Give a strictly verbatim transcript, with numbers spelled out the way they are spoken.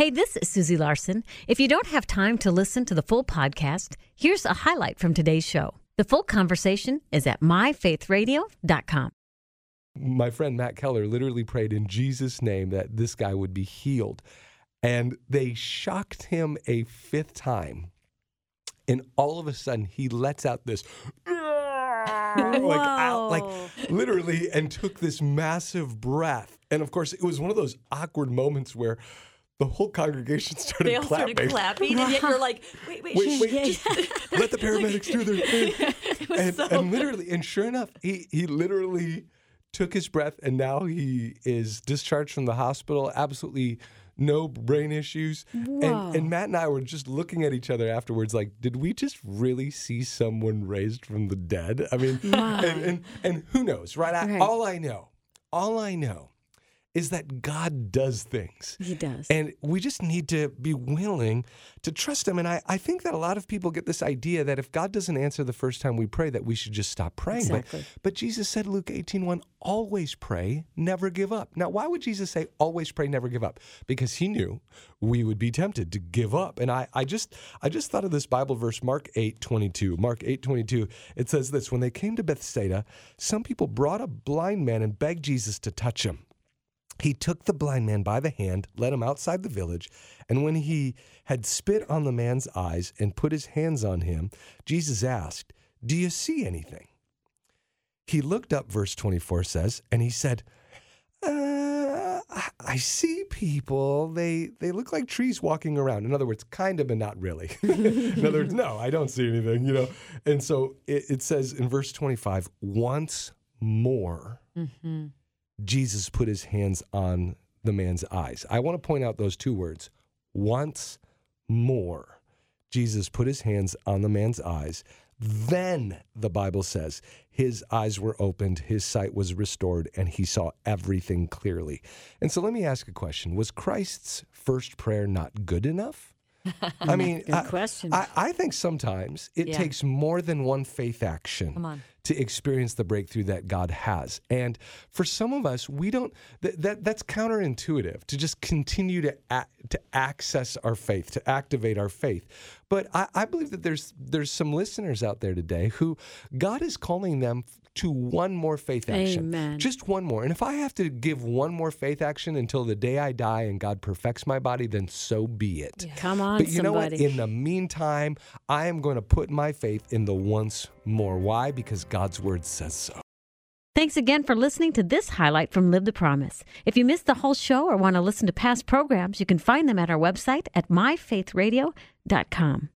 Hey, this is Susie Larson. If you don't have time to listen to the full podcast, here's a highlight from today's show. The full conversation is at my faith radio dot com. My friend Matt Keller literally prayed in Jesus' name that this guy would be healed. And they shocked him a fifth time. And all of a sudden, he lets out this, like, out, like literally, and took this massive breath. And of course, it was one of those awkward moments where the whole congregation started they all clapping. started clapping, and yet you're like, wait, wait, wait, wait, just let the paramedics do their thing. And, so and literally, and sure enough, he he literally took his breath, and now he is discharged from the hospital. Absolutely no brain issues. And, and Matt and I were just looking at each other afterwards like, did we just really see someone raised from the dead? I mean, and, and, and who knows, right? I, Right. All I know, all I know is that God does things. He does. And we just need to be willing to trust him. And I, I think that a lot of people get this idea that if God doesn't answer the first time we pray, that we should just stop praying. Exactly. But, but Jesus said, Luke eighteen one, always pray, never give up. Now, why would Jesus say always pray, never give up? Because he knew we would be tempted to give up. And I, I just I just thought of this Bible verse, Mark eight twenty-two. Mark eight twenty-two, it says this, when they came to Bethsaida, some people brought a blind man and begged Jesus to touch him. He took the blind man by the hand, led him outside the village, and when he had spit on the man's eyes and put his hands on him, Jesus asked, "Do you see anything?" He looked up, verse twenty-four says, and he said, uh, I, I see people. They they look like trees walking around. In other words, kind of, but not really. In other words, no, I don't see anything, you know. And so it, it says in verse twenty-five, once more, Mm-hmm. Jesus put his hands on the man's eyes. I want to point out those two words. Once more, Jesus put his hands on the man's eyes. Then, the Bible says, his eyes were opened, his sight was restored, and he saw everything clearly. And so let me ask a question. Was Christ's first prayer not good enough? I mean, Good I, question. I, I think sometimes it Yeah. takes more than one faith action Come on. to experience the breakthrough that God has. And for some of us, we don't, that, that that's counterintuitive to just continue to a, to access our faith, to activate our faith. But I, I believe that there's there's some listeners out there today who God is calling them to one more faith action. Amen. Just one more. And if I have to give one more faith action until the day I die and God perfects my body, then so be it. Yeah. Come on, But you know what? somebody. In the meantime, I am going to put my faith in the once more. Why? Because God's word says so. Thanks again for listening to this highlight from Live the Promise. If you missed the whole show or want to listen to past programs, you can find them at our website at my faith radio dot com.